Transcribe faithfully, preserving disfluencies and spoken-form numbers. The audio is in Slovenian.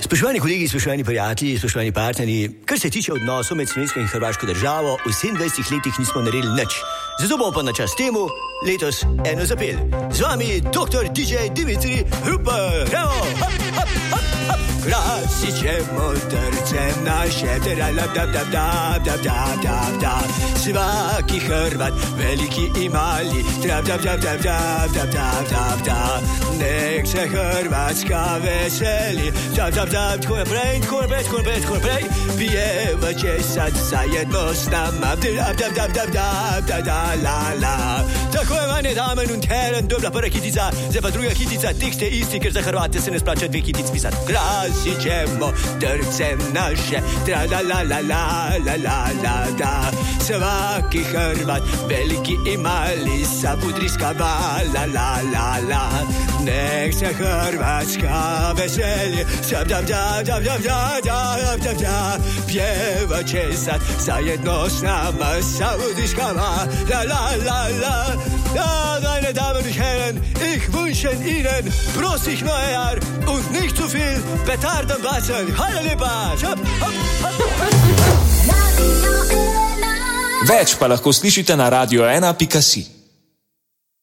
Spoštovani kolegi, spoštovani prijatelji, spoštovani partnerji, kar se tiče odnosov med slovensko in hrvaško državo, v sedemindvajsetih letih nismo naredili nič. Zato bomo pa na čast temu letos eno zapeli. Z vami doktor D J Dimitri Rupel. Evo, hop, hop, hop, hop. Krasit ćemo trcem naše, terala, da, da, da, da, da, da, da. Svaki Hrvat, veliki i mali, trap, da, da, da, da, da, da, da, da. Nek se Hrvatska veseli, da, da, da, tko je prej, tko je prej, tko je prej, tko je prej. Pjevat će sad zajedno s nama, da, da, da, da, da, da, da, la, la. Tako je, meine Damen und Herren, dobra prva kitica, zdaj pa druga kitica, tekst je isti, ker za Hrvate se ne splača dve kitic pisati. Krasit ćemo trcem naše, tra la la la la la la la da. Svaki Hrvat, veliki i mali, sa budriska ba la la la la. Nek se Hrvatska veseli, sa da da da da da da da da. Pjevat će sad zajedno s nama, sa budriska ba la la la la. Ja, meine Damen und Herren, ich wünsche Ihnen prostig Neujahr und nicht zu viel Petardenwasser. Heil lepa! Več pa lahko slišite na radio ena pika si.